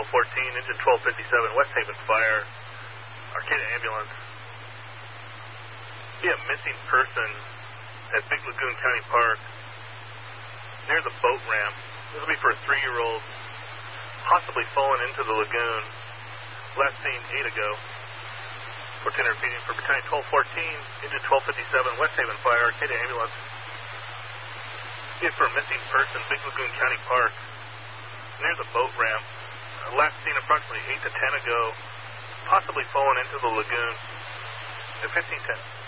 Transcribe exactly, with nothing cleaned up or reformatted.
fourteen, engine twelve fifty-seven, West Haven Fire, Arcata Ambulance. Be a missing person at Big Lagoon County Park near the boat ramp. This will be for a three-year-old, possibly fallen into the lagoon. Last seen eight ago. fourteen repeating for battalion twelve fourteen, engine twelve fifty-seven, West Haven Fire, Arcata Ambulance. Be for a missing person, Big Lagoon County Park near the boat ramp. Uh, last seen approximately eight to ten ago, possibly fallen into the lagoon. At fifteen ten.